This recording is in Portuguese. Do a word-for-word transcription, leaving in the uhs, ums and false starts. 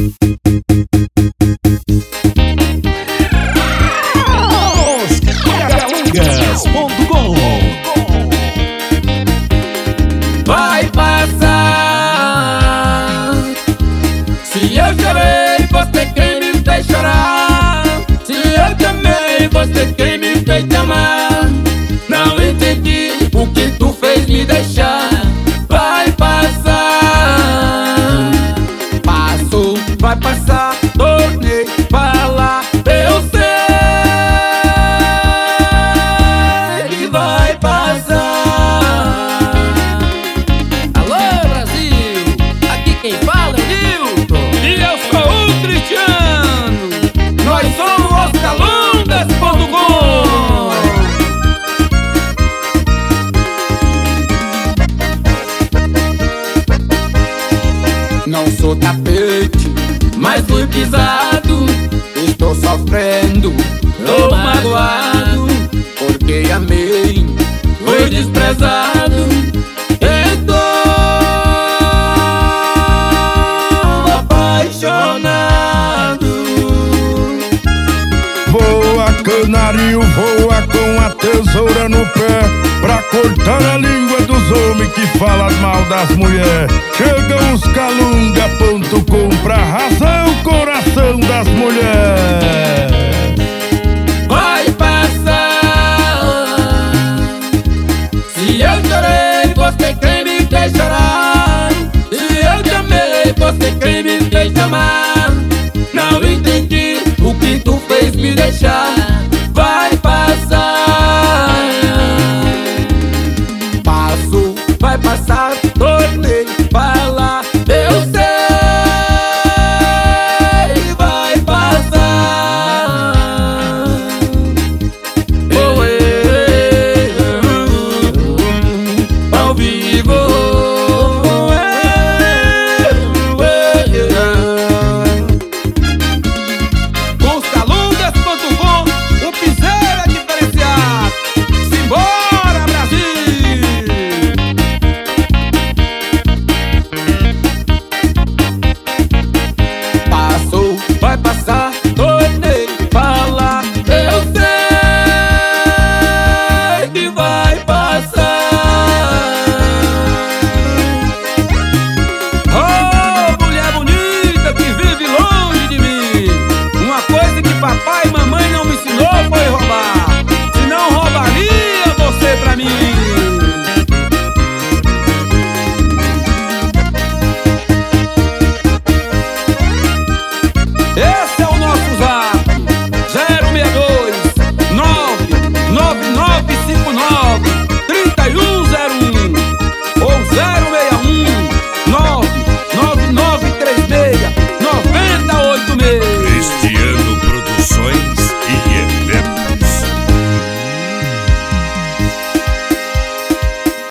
ponto com. Vai passar. Se eu chorei, você quem me fez chorar. Se eu te amei, você quem me fez te amar. Não entendi o que tu fez me deixar. Vai passar. Passou, vai passar. Tornei falar, eu sei que vai passar. Alô, Brasil! Aqui quem fala é o Nilton. E eu sou o Cristiano. Nós somos os Calungas ponto com. Não sou tapete, mas fui pisado. Estou sofrendo, tô magoado, porque amei, fui desprezado. Estou apaixonado. Voa, canário, voa com a tesoura no pé, pra cortar a língua dos homens que falam mal das mulheres. Chegam os calunga ponto com pra arrasar o coração das mulheres. Vai passar. Se eu chorei, você quem me fez chorar. Se eu te amei, você quem me fez amar.